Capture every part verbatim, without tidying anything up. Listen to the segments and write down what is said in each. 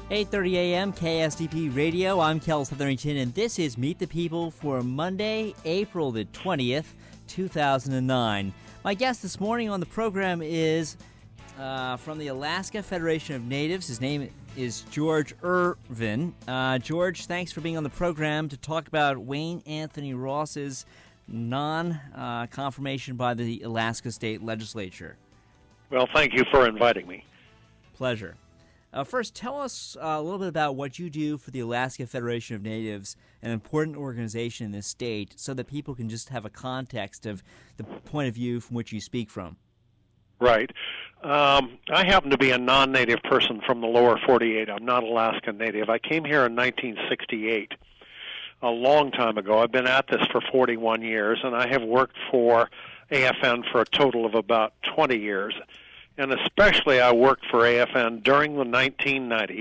eight thirty a.m. K S D P Radio. I'm Kel Southerington, and this is Meet the People for Monday, April the twentieth, two thousand nine. My guest this morning on the program is uh, from the Alaska Federation of Natives. His name is George Irvin. Uh, George, thanks for being on the program to talk about Wayne Anthony Ross's non-confirmation uh, by the Alaska State Legislature. Well, thank you for inviting me. Pleasure. Uh, first, tell us uh, a little bit about what you do for the Alaska Federation of Natives, an important organization in this state, so that people can just have a context of the point of view from which you speak from. Right. Um, I happen to be a non-native person from the lower forty-eight. I'm not Alaska Native. I came here in nineteen sixty-eight, a long time ago. I've been at this for forty-one years, and I have worked for A F N for a total of about twenty years. And especially I worked for A F N during the nineteen nineties,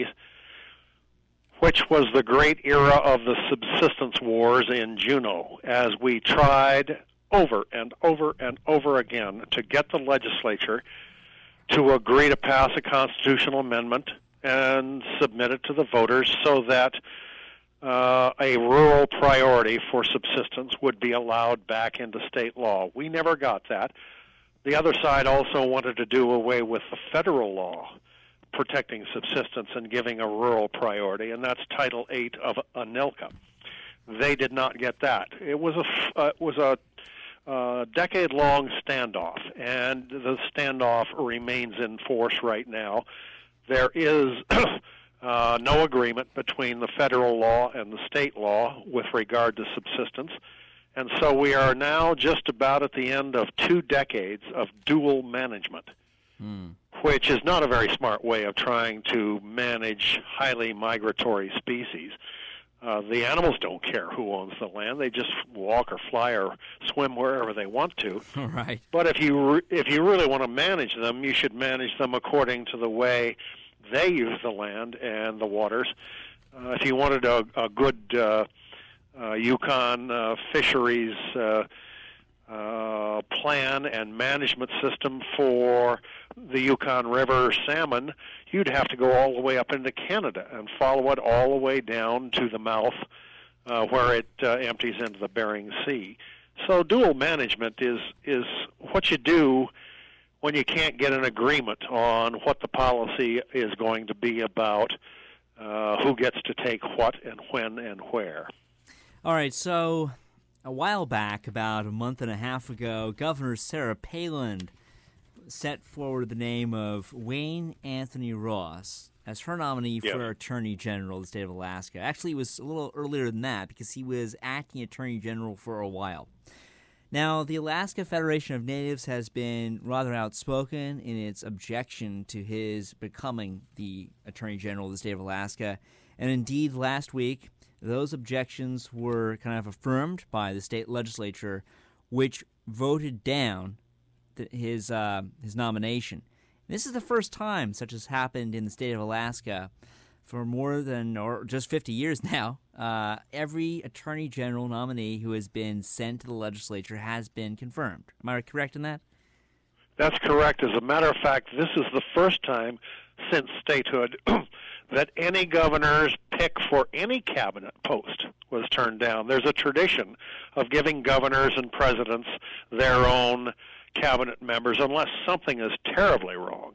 which was the great era of the subsistence wars in Juneau, as we tried over and over and over again to get the legislature to agree to pass a constitutional amendment and submit it to the voters so that uh, a rural priority for subsistence would be allowed back into state law. We never got that. The other side also wanted to do away with the federal law protecting subsistence and giving a rural priority, and that's Title eight of ANILCA. They did not get that. It was a, uh, it was a uh, decade-long standoff, and the standoff remains in force right now. There is uh, no agreement between the federal law and the state law with regard to subsistence. And so we are now just about at the end of two decades of dual management, mm. which is not a very smart way of trying to manage highly migratory species. Uh, the animals don't care who owns the land; they just walk or fly or swim wherever they want to. Right. But if you re- if you really want to manage them, you should manage them according to the way they use the land and the waters. Uh, if you wanted a, a good uh, Uh, Yukon uh, fisheries uh, uh, plan and management system for the Yukon River salmon, you'd have to go all the way up into Canada and follow it all the way down to the mouth uh, where it uh, empties into the Bering Sea. So dual management is, is what you do when you can't get an agreement on what the policy is going to be about, uh, who gets to take what and when and where. All right, so a while back, about a month and a half ago, Governor Sarah Palin set forward the name of Wayne Anthony Ross as her nominee yeah. for Attorney General of the state of Alaska. Actually, it was a little earlier than that because he was acting Attorney General for a while. Now, the Alaska Federation of Natives has been rather outspoken in its objection to his becoming the Attorney General of the state of Alaska, and indeed, last week, those objections were kind of affirmed by the state legislature, which voted down the, his uh, his nomination. This is the first time such has happened in the state of Alaska for more than, or just fifty years now. Uh, every attorney general nominee who has been sent to the legislature has been confirmed. Am I correct in that? That's correct. As a matter of fact, this is the first time since statehood that any governor's pick for any cabinet post was turned down. There's a tradition of giving governors and presidents their own cabinet members unless something is terribly wrong.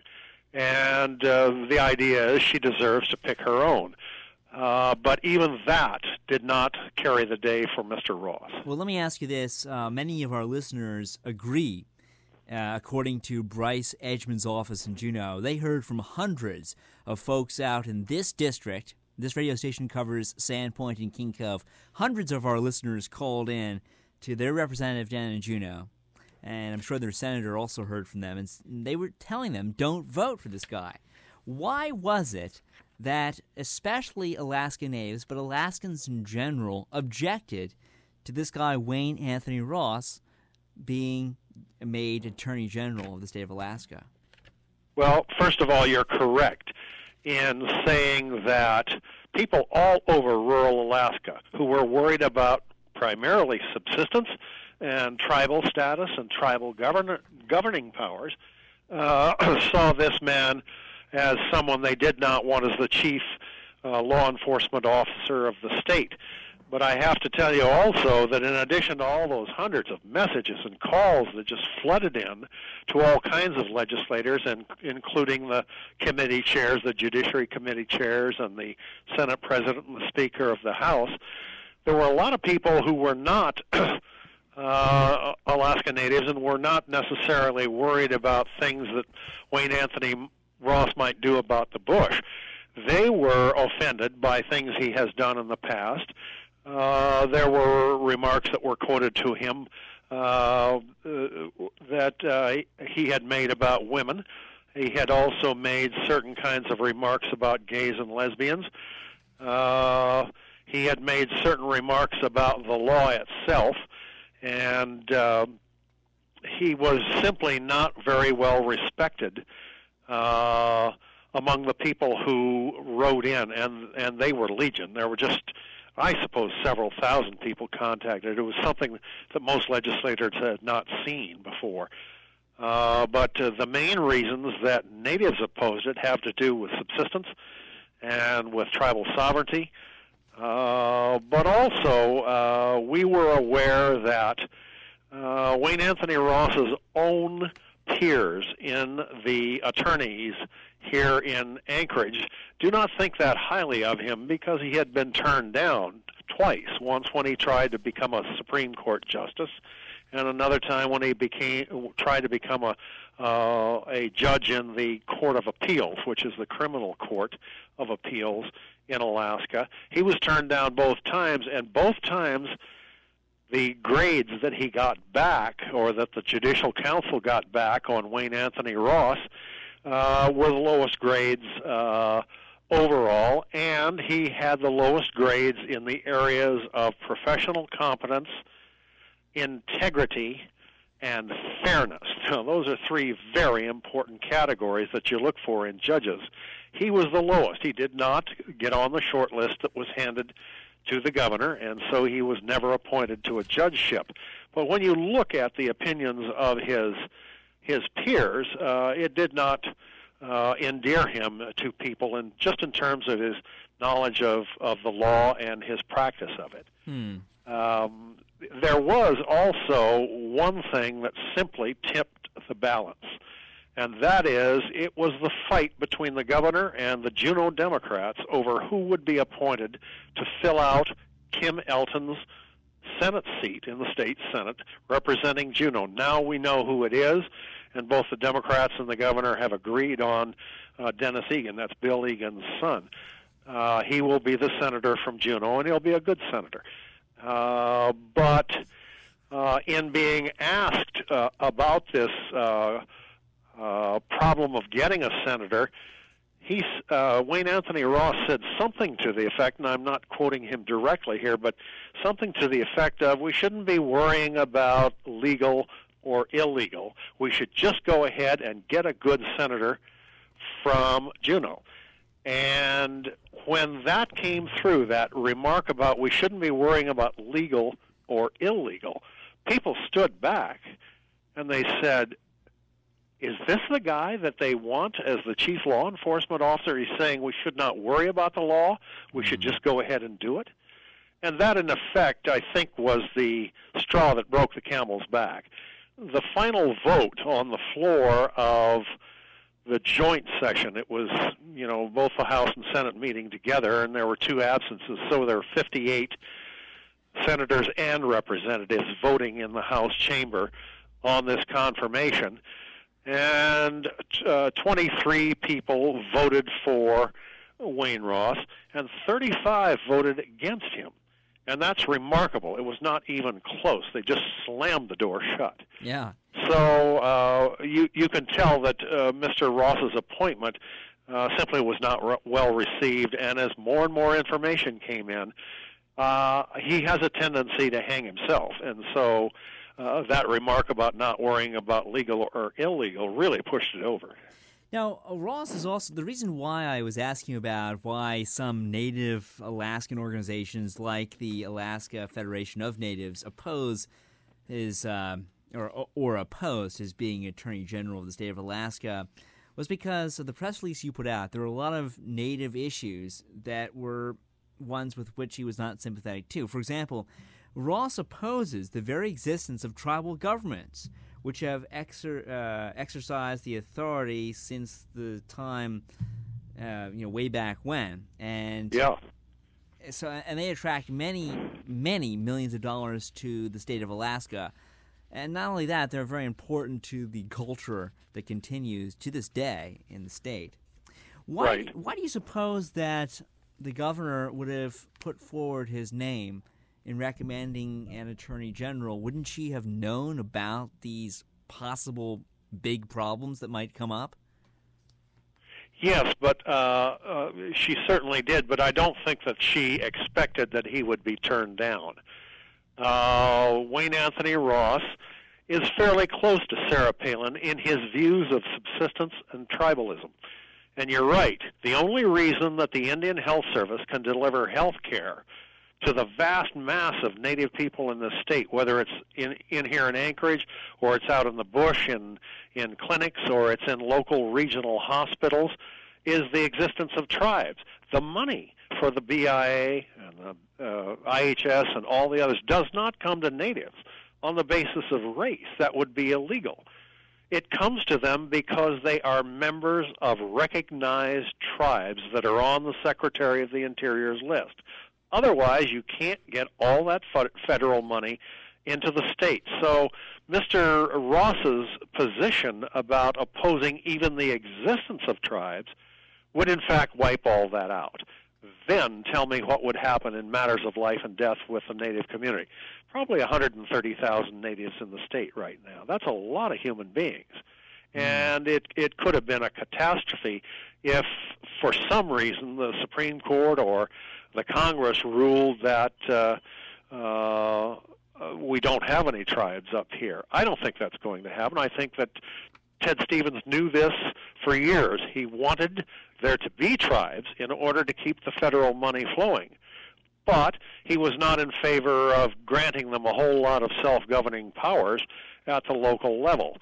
And uh, the idea is she deserves to pick her own. Uh, but even that did not carry the day for Mister Ross. Well, let me ask you this. Uh, many of our listeners agree. Uh, according to Bryce Edgman's office in Juneau, they heard from hundreds of folks out in this district. This radio station covers Sandpoint and King Cove. Hundreds of our listeners called in to their representative down in Juneau, and I'm sure their senator also heard from them, and they were telling them, don't vote for this guy. Why was it that especially Alaska Natives, but Alaskans in general, objected to this guy, Wayne Anthony Ross, being made Attorney General of the state of Alaska? Well, first of all, you're correct in saying that people all over rural Alaska who were worried about primarily subsistence and tribal status and tribal govern- governing powers uh, saw this man as someone they did not want as the chief uh, law enforcement officer of the state. But I have to tell you also that in addition to all those hundreds of messages and calls that just flooded in to all kinds of legislators, and including the committee chairs, the Judiciary Committee chairs, and the Senate President and the Speaker of the House, there were a lot of people who were not uh, Alaska Natives and were not necessarily worried about things that Wayne Anthony Ross might do about the bush. They were offended by things he has done in the past. Uh, there were remarks that were quoted to him uh, uh, that uh, he had made about women. He had also made certain kinds of remarks about gays and lesbians. Uh, he had made certain remarks about the law itself, and uh, he was simply not very well respected uh, among the people who wrote in, and, and they were legion. There were just, I suppose, several thousand people contacted. It was something that most legislators had not seen before. Uh, but uh, the main reasons that natives opposed it have to do with subsistence and with tribal sovereignty. Uh, but also, uh, we were aware that uh, Wayne Anthony Ross's own peers in the attorneys here in Anchorage do not think that highly of him because he had been turned down twice. Once when he tried to become a Supreme Court justice, and another time when he became tried to become a uh, a judge in the Court of Appeals, which is the criminal court of appeals in Alaska. He was turned down both times, and both times the grades that he got back, or that the Judicial Council got back on Wayne Anthony Ross, uh, were the lowest grades uh, overall, and he had the lowest grades in the areas of professional competence, integrity, and fairness. Now, those are three very important categories that you look for in judges. He was the lowest. He did not get on the short list that was handed to the governor, and so he was never appointed to a judgeship. But when you look at the opinions of his his peers, uh, it did not uh, endear him to people, and just in terms of his knowledge of, of the law and his practice of it. Hmm. Um, there was also one thing that simply tipped the balance, and that is it was the fight between the governor and the Juneau Democrats over who would be appointed to fill out Kim Elton's Senate seat in the state Senate representing Juneau. Now we know who it is, and both the Democrats and the governor have agreed on uh, Dennis Egan. That's Bill Egan's son. Uh, he will be the senator from Juneau, and he'll be a good senator. Uh, but uh, in being asked uh, about this uh, uh, problem of getting a senator, he's, uh, Wayne Anthony Ross said something to the effect, and I'm not quoting him directly here, but something to the effect of, we shouldn't be worrying about legal or illegal. We should just go ahead and get a good senator from Juneau. And when that came through, that remark about we shouldn't be worrying about legal or illegal, people stood back and they said, is this the guy that they want as the chief law enforcement officer? He's saying we should not worry about the law, we should just go ahead and do it. And that, in effect, I think was the straw that broke the camel's back. The final vote on the floor of the joint session, it was, you know, both the House and Senate meeting together, and there were two absences, so there were fifty-eight senators and representatives voting in the House chamber on this confirmation, and uh, twenty-three people voted for Wayne Ross, and thirty-five voted against him. And that's remarkable. It was not even close. They just slammed the door shut. Yeah. So uh, you you can tell that uh, Mister Ross's appointment uh, simply was not re- well received, and as more and more information came in, uh, he has a tendency to hang himself. And so uh, that remark about not worrying about legal or illegal really pushed it over. Now, Ross is also the reason why I was asking about why some Native Alaskan organizations like the Alaska Federation of Natives oppose his uh, or or opposed his being Attorney General of the state of Alaska was because of the press release you put out. There were a lot of Native issues that were ones with which he was not sympathetic to. For example, Ross opposes the very existence of tribal governments, which have exer- uh, exercised the authority since the time, uh, you know, way back when. And yeah. So, and they attract many, many millions of dollars to the state of Alaska. And not only that, they're very important to the culture that continues to this day in the state. Why, right. why do you suppose that the governor would have put forward his name in recommending an attorney general? Wouldn't she have known about these possible big problems that might come up? Yes, but uh, uh, she certainly did, but I don't think that she expected that he would be turned down. Uh, Wayne Anthony Ross is fairly close to Sarah Palin in his views of subsistence and tribalism. And you're right, the only reason that the Indian Health Service can deliver health care to the vast mass of Native people in this state, whether it's in, in here in Anchorage or it's out in the bush in, in clinics or it's in local regional hospitals, is the existence of tribes. The money for the B I A and the uh, I H S and all the others does not come to Natives on the basis of race. That would be illegal. It comes to them because they are members of recognized tribes that are on the Secretary of the Interior's list. Otherwise, you can't get all that federal money into the state. So Mister Ross's position about opposing even the existence of tribes would in fact wipe all that out. Then tell me what would happen in matters of life and death with the Native community. Probably one hundred thirty thousand Natives in the state right now. That's a lot of human beings. And it, it could have been a catastrophe if, for some reason, the Supreme Court or the Congress ruled that uh, uh, we don't have any tribes up here. I don't think that's going to happen. I think that Ted Stevens knew this for years. He wanted there to be tribes in order to keep the federal money flowing. But he was not in favor of granting them a whole lot of self-governing powers at the local level.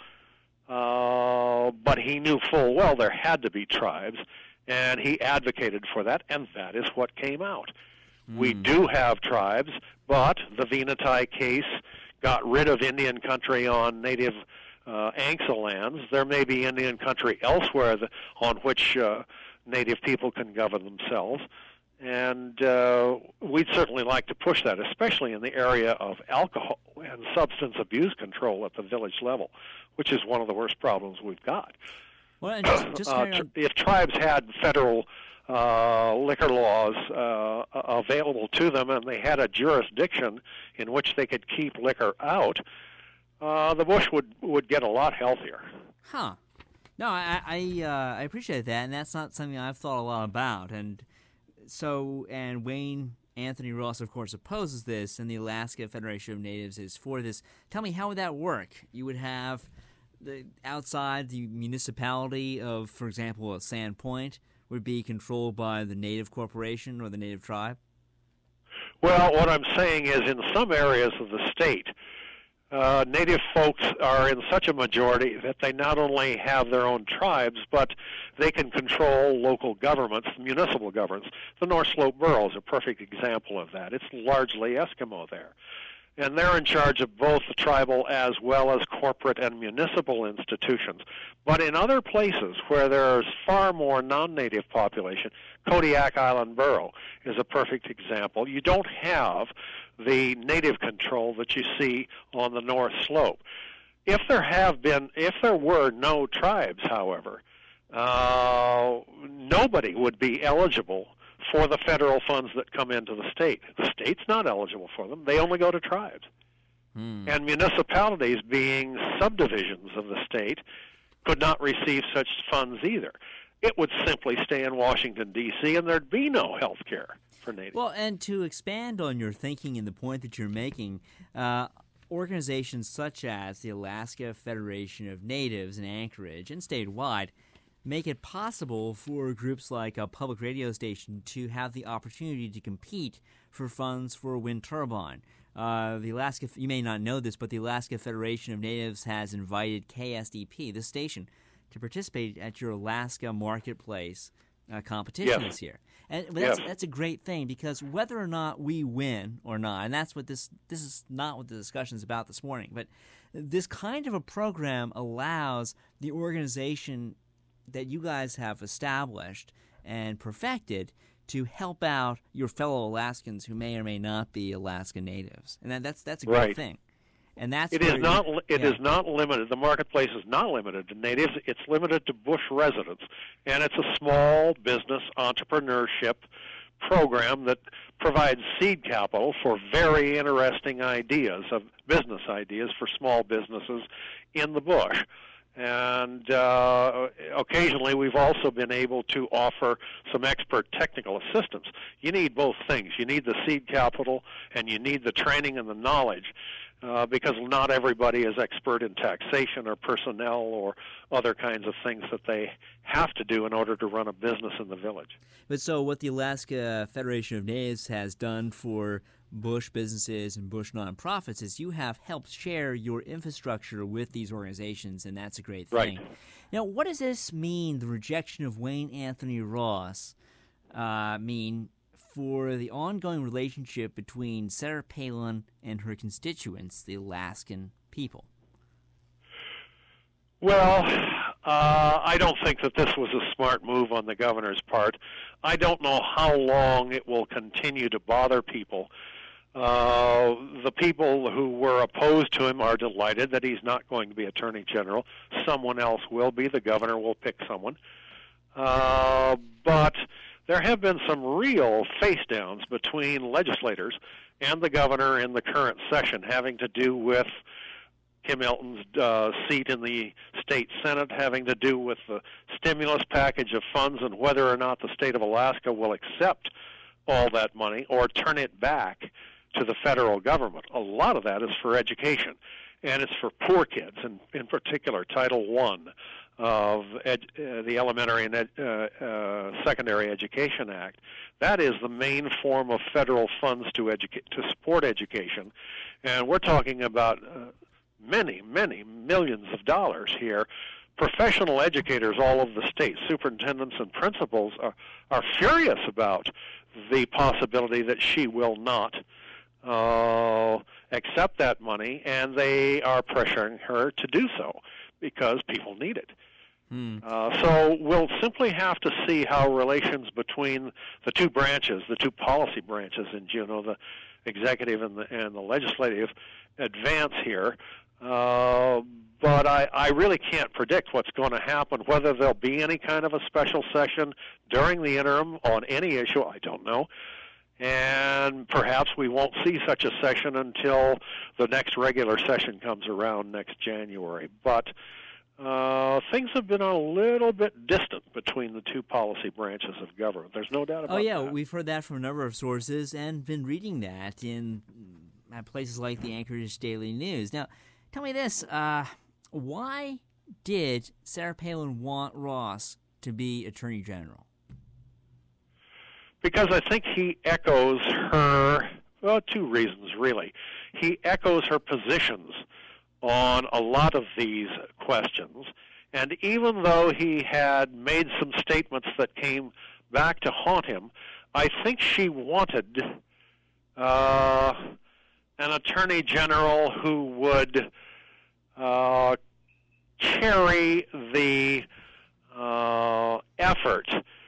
Uh, but he knew full well there had to be tribes, and he advocated for that, and that is what came out. Mm. We do have tribes, but the Venati case got rid of Indian country on native uh, Anxa lands. There may be Indian country elsewhere that, on which uh, native people can govern themselves, and uh, we'd certainly like to push that, especially in the area of alcohol and substance abuse control at the village level, which is one of the worst problems we've got. Well, and just, just uh, tr- if tribes had federal uh, liquor laws uh, available to them and they had a jurisdiction in which they could keep liquor out, uh, the bush would, would get a lot healthier. Huh. No, I I, uh, I appreciate that, and that's not something I've thought a lot about. And so, and Wayne Anthony Ross, of course, opposes this, and the Alaska Federation of Natives is for this. Tell me, how would that work? You would have the outside the municipality of, for example, Sand Point would be controlled by the Native Corporation or the Native tribe? Well, what I'm saying is in some areas of the state, uh, Native folks are in such a majority that they not only have their own tribes, but they can control local governments, municipal governments. The North Slope Borough is a perfect example of that. It's largely Eskimo there. And they're in charge of both the tribal as well as corporate and municipal institutions. But in other places where there's far more non-native population, Kodiak Island Borough is a perfect example. You don't have the native control that you see on the North Slope. If there have been, if there were no tribes, however, uh, nobody would be eligible for the federal funds that come into the state. The state's not eligible for them. They only go to tribes. Hmm. And municipalities, being subdivisions of the state, could not receive such funds either. It would simply stay in Washington, D C, and there'd be no health care for natives. Well, and to expand on your thinking and the point that you're making, uh, organizations such as the Alaska Federation of Natives in Anchorage and statewide make it possible for groups like a public radio station to have the opportunity to compete for funds for a wind turbine. Uh, the Alaska, you may not know this, but the Alaska Federation of Natives has invited K S D P, this station, to participate at your Alaska Marketplace uh, competition Yes. this year. And but that's Yes. that's a great thing, because whether or not we win or not, and that's what this this is not what the discussion is about this morning, but this kind of a program allows the organization that you guys have established and perfected to help out your fellow Alaskans who may or may not be Alaska natives, and that, that's that's a great Right. thing. And that's It where is not. you- It yeah. is not limited. The marketplace is not limited to natives. It's limited to Bush residents, and it's a small business entrepreneurship program that provides seed capital for very interesting ideas of business ideas for small businesses in the bush. And uh, occasionally, we've also been able to offer some expert technical assistance. You need both things. You need the seed capital, and you need the training and the knowledge, uh, because not everybody is expert in taxation or personnel or other kinds of things that they have to do in order to run a business in the village. But so what the Alaska Federation of Natives has done for Bush businesses and Bush nonprofits is you have helped share your infrastructure with these organizations, and that's a great thing. Right. Now, what does this mean, the rejection of Wayne Anthony Ross, uh, mean for the ongoing relationship between Sarah Palin and her constituents, the Alaskan people? Well, uh, I don't think that this was a smart move on the governor's part. I don't know how long it will continue to bother people. Uh, the people who were opposed to him are delighted that he's not going to be Attorney General. Someone else will be. The governor will pick someone. Uh, but there have been some real face-downs between legislators and the governor in the current session, having to do with Kim Elton's uh, seat in the state Senate, having to do with the stimulus package of funds and whether or not the state of Alaska will accept all that money or turn it back to the federal government. A lot of that is for education, and it's for poor kids, and in particular Title One of ed, uh, the Elementary and ed, uh, uh, Secondary Education Act. That is the main form of federal funds to educa- to support education, and we're talking about uh, many, many millions of dollars here. Professional educators all over the state, superintendents and principals, are, are furious about the possibility that she will not uh, accept that money, and they are pressuring her to do so because people need it. Hmm. Uh, so we'll simply have to see how relations between the two branches, the two policy branches in Juneau, the executive and the, and the legislative, advance here. Uh, but I, I really can't predict what's going to happen. Whether there'll be any kind of a special session during the interim on any issue, I don't know. And perhaps we won't see such a session until the next regular session comes around next January. But uh, things have been a little bit distant between the two policy branches of government. There's no doubt about Oh, yeah, that. we've heard that from a number of sources and been reading that in at places like the Anchorage Daily News. Now, tell me this, uh, why did Sarah Palin want Ross to be Attorney General? Because I think he echoes her, well, two reasons, really. He echoes her positions on a lot of these questions, and even though he had made some statements that came back to haunt him, I think she wanted uh, an Attorney General who would uh, carry the uh, effort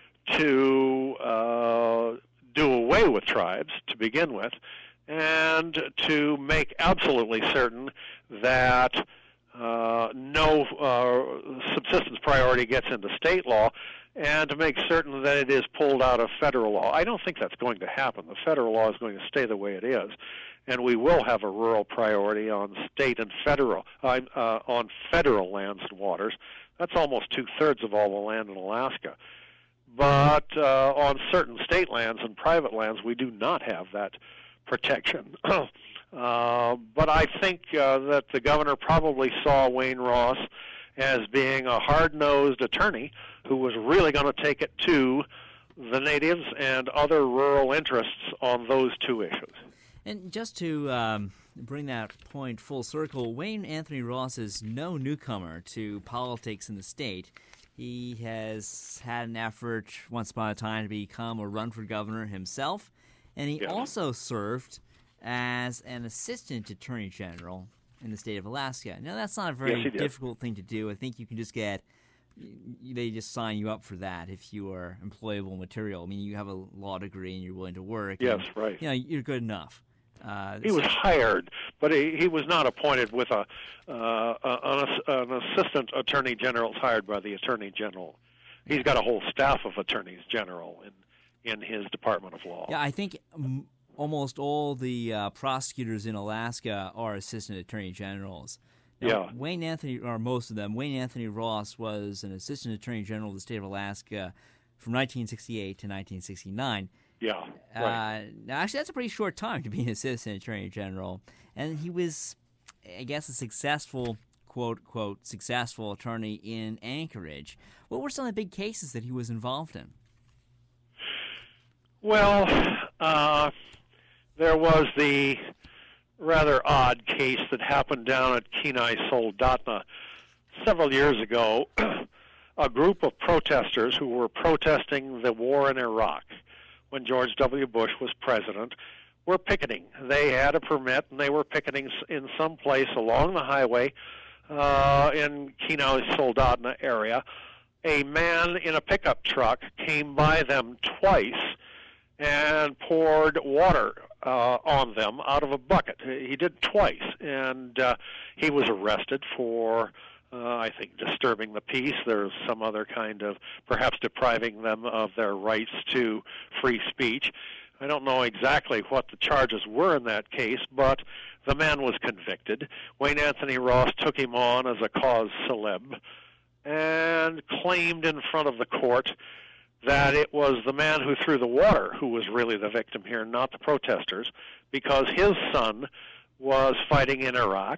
to uh, do away with tribes to begin with, and to make absolutely certain that uh, no uh, subsistence priority gets into state law, and to make certain that it is pulled out of federal law. I don't think that's going to happen. The federal law is going to stay the way it is, and we will have a rural priority on state and federal, uh, uh, on federal lands and waters. That's almost two-thirds of all the land in Alaska. But uh, on certain state lands and private lands, we do not have that protection. uh, but I think uh, that the governor probably saw Wayne Ross as being a hard-nosed attorney who was really going to take it to the natives and other rural interests on those two issues. And just to um, bring that point full circle, Wayne Anthony Ross is no newcomer to politics in the state. He has had an effort once upon a time to become or run for governor himself, and he yeah. also served as an assistant attorney general in the state of Alaska. Now, that's not a very yes, difficult thing to do. I think you can just get, they just sign you up for that if you are employable material. I mean, you have a law degree and you're willing to work. Yes, and, right. You know, you're good enough. Uh, he was hired, but he, he was not appointed with a uh, an, an assistant attorney general hired by the attorney general. He's got a whole staff of attorneys general in in his department of law. Yeah, I think m- almost all the uh, prosecutors in Alaska are assistant attorney generals. Now, yeah, Wayne Anthony, or most of them, Wayne Anthony Ross was an assistant attorney general of the state of Alaska from nineteen sixty-eight to nineteen sixty-nine. Yeah, right. Uh, now, actually, that's a pretty short time to be an assistant attorney general. And he was, I guess, a successful, quote, quote, successful attorney in Anchorage. What were some of the big cases that he was involved in? Well, uh, there was the rather odd case that happened down at Kenai Soldotna several years ago. A group of protesters who were protesting the war in Iraq when George W. Bush was president were picketing. They had a permit, and they were picketing in some place along the highway uh, in Kenai Soldotna area. A man in a pickup truck came by them twice and poured water uh, on them out of a bucket. He did twice, and uh, he was arrested for Uh, I think disturbing the peace. There's some other kind of, perhaps depriving them of their rights to free speech. I don't know exactly what the charges were in that case, but the man was convicted. Wayne Anthony Ross took him on as a cause celeb and claimed in front of the court that it was the man who threw the water who was really the victim here, not the protesters, because his son was fighting in Iraq,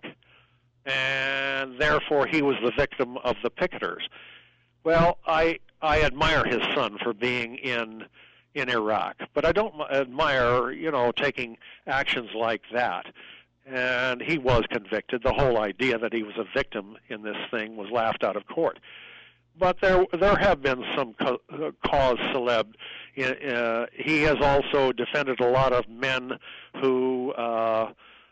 and therefore he was the victim of the picketers. Well, I I admire his son for being in in Iraq, but I don't admire, you know, taking actions like that. And he was convicted. The whole idea that he was a victim in this thing was laughed out of court. But there there have been some co- cause celeb. Uh, he has also defended a lot of men who uh,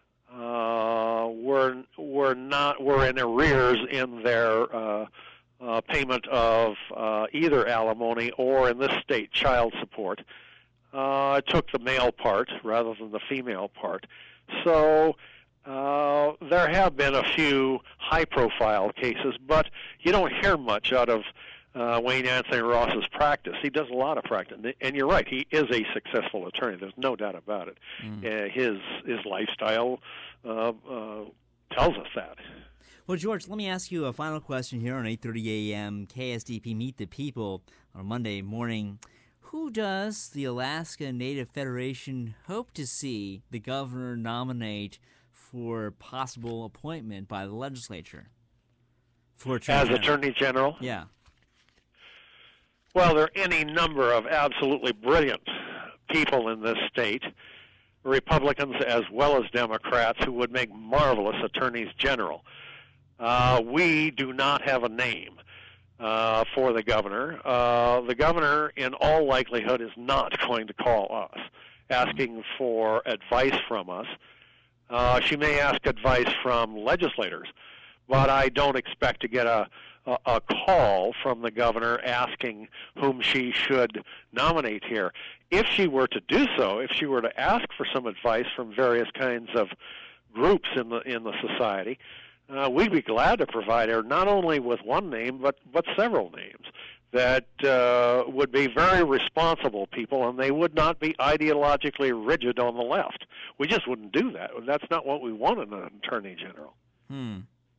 uh, were were not were in arrears in their uh, uh, payment of uh, either alimony or, in this state, child support. Uh, took the male part rather than the female part. So uh, there have been a few high-profile cases, but you don't hear much out of uh, Wayne Anthony Ross's practice. He does a lot of practice, and you're right. He is a successful attorney. There's no doubt about it. Mm. Uh, his his lifestyle uh, uh, tells us that. Well, George, let me ask you a final question here on eight thirty a.m. K S D P Meet the People on Monday morning. Who does the Alaska Native Federation hope to see the governor nominate for possible appointment by the legislature? For Attorney As General? Attorney General? Yeah. Well, there are any number of absolutely brilliant people in this state, Republicans as well as Democrats, who would make marvelous attorneys general. Uh, we do not have a name uh, for the governor. Uh, the governor, in all likelihood, is not going to call us asking for advice from us. Uh, she may ask advice from legislators, but I don't expect to get a, a, a call from the governor asking whom she should nominate here. If she were to do so, if she were to ask for some advice from various kinds of groups in the in the society, uh, we'd be glad to provide her not only with one name, but, but several names that uh, would be very responsible people, and they would not be ideologically rigid on the left. We just wouldn't do that. That's not what we want in an attorney general. Hmm.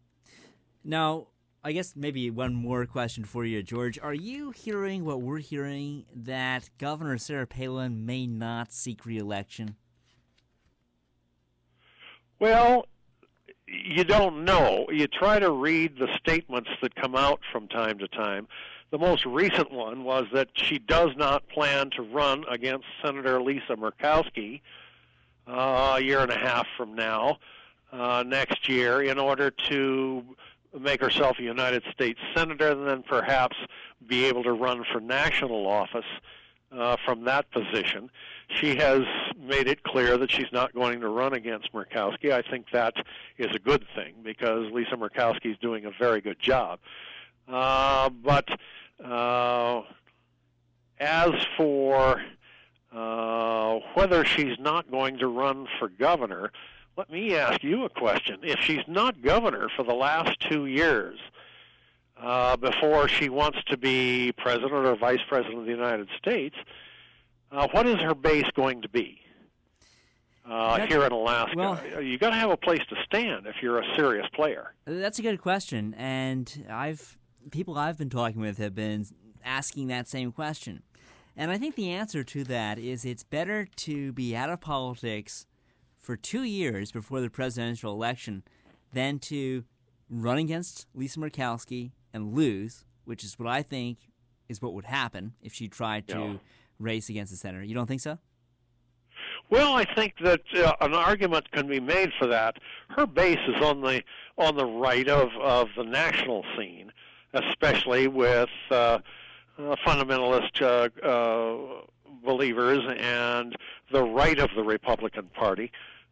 Now, I guess maybe one more question for you, George. Are you hearing what we're hearing, that Governor Sarah Palin may not seek re-election? Well, you don't know. You try to read the statements that come out from time to time. The most recent one was that she does not plan to run against Senator Lisa Murkowski, uh, a year and a half from now, uh, next year, in order to make herself a United States Senator and then perhaps be able to run for national office uh, from that position. She has made it clear that she's not going to run against Murkowski. I think that is a good thing because Lisa Murkowski is doing a very good job. Uh, but uh, as for uh, whether she's not going to run for governor, let me ask you a question. If she's not governor for the last two years, uh, before she wants to be president or vice president of the United States, uh, what is her base going to be uh, here in Alaska? Well, you got to have a place to stand if you're a serious player. That's a good question, and I've people I've been talking with have been asking that same question. And I think the answer to that is it's better to be out of politics for two years before the presidential election than to run against Lisa Murkowski and lose, which is what I think is what would happen if she tried to yeah. race against the senator. You don't think so? Well, I think that uh, an argument can be made for that. Her base is on the on the right of, of the national scene, especially with uh, uh, fundamentalist uh, uh, believers and the right of the Republican Party.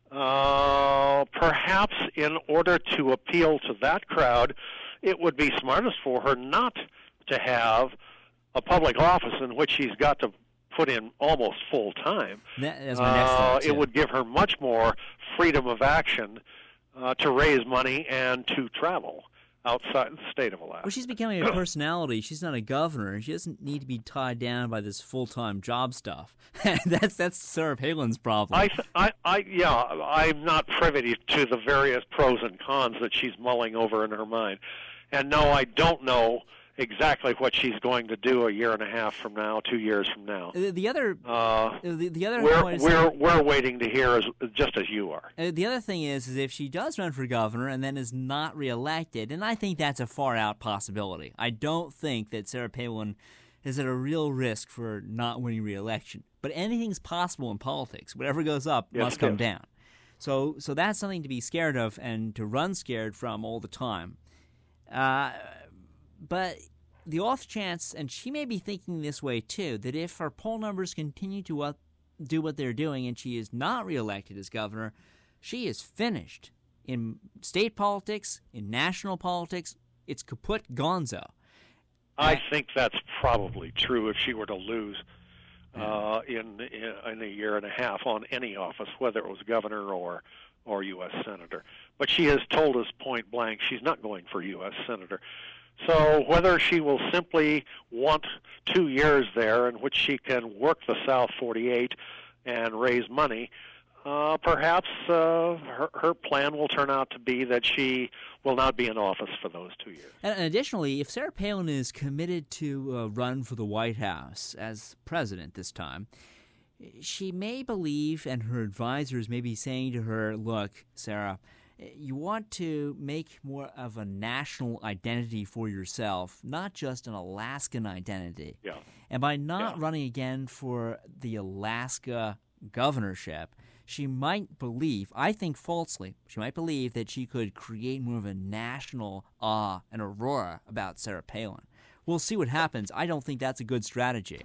Uh, perhaps in order to appeal to that crowd, it would be smartest for her not to have a public office in which she's got to put in almost full time. That's my next uh, thought, it would give her much more freedom of action uh, to raise money and to travel outside the state of Alaska. Well, she's becoming a personality. She's not a governor. She doesn't need to be tied down by this full-time job stuff. that's that's Sarah Palin's problem. I, th- I, I, yeah, I'm not privy to the various pros and cons that she's mulling over in her mind. And no, I don't know exactly what she's going to do a year and a half from now, two years from now. The, the other, uh, the, the other, we're point is we're we're waiting to hear as just as you are. Uh, the other thing is, is if she does run for governor and then is not reelected, and I think that's a far out possibility. I don't think that Sarah Palin is at a real risk for not winning reelection. But anything's possible in politics. Whatever goes up yes, must come yes. down. So, so that's something to be scared of and to run scared from all the time. Uh, but the off chance, and she may be thinking this way too, that if her poll numbers continue to uh, do what they're doing and she is not reelected as governor, she is finished in state politics, in national politics. It's kaput gonzo. I think that's probably true if she were to lose uh, in, in in a year and a half on any office, whether it was governor or or U S senator. But she has told us point blank she's not going for U S senator. So whether she will simply want two years there in which she can work the South forty-eight and raise money, uh, perhaps uh, her, her plan will turn out to be that she will not be in office for those two years. And additionally, if Sarah Palin is committed to uh, run for the White House as president this time, she may believe, and her advisors may be saying to her, look, Sarah, you want to make more of a national identity for yourself, not just an Alaskan identity. Yeah. And by not yeah. running again for the Alaska governorship, she might believe, I think falsely, she might believe that she could create more of a national awe and aurora about Sarah Palin. We'll see what happens. I don't think that's a good strategy.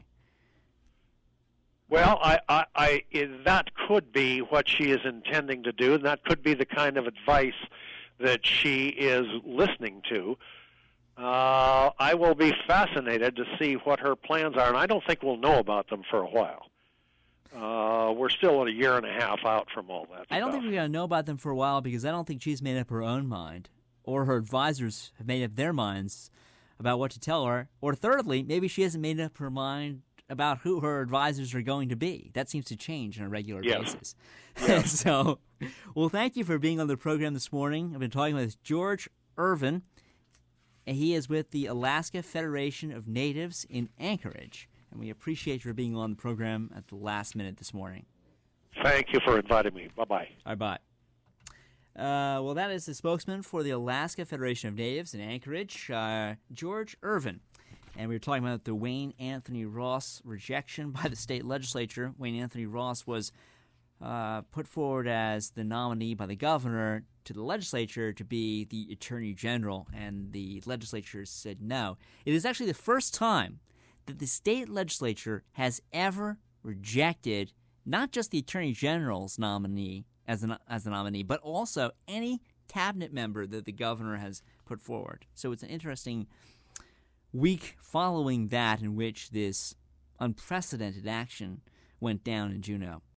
Well, I, I, I, that could be what she is intending to do, and that could be the kind of advice that she is listening to. Uh, I will be fascinated to see what her plans are, and I don't think we'll know about them for a while. Uh, we're still a year and a half out from all that I don't stuff. think we're going to know about them for a while because I don't think she's made up her own mind, or her advisors have made up their minds about what to tell her. Or thirdly, maybe she hasn't made up her mind about who her advisors are going to be. That seems to change on a regular yes. basis. Yes. So, well, thank you for being on the program this morning. I've been talking with George Irvin, and he is with the Alaska Federation of Natives in Anchorage. And we appreciate your being on the program at the last minute this morning. Thank you for inviting me. Bye-bye. All right, bye. Uh, well, that is the spokesman for the Alaska Federation of Natives in Anchorage, uh, George Irvin. And we were talking about the Wayne Anthony Ross rejection by the state legislature. Wayne Anthony Ross was uh, put forward as the nominee by the governor to the legislature to be the attorney general, and the legislature said no. It is actually the first time that the state legislature has ever rejected not just the attorney general's nominee as an as a nominee, but also any cabinet member that the governor has put forward. So it's an interesting week following that in which this unprecedented action went down in Juneau.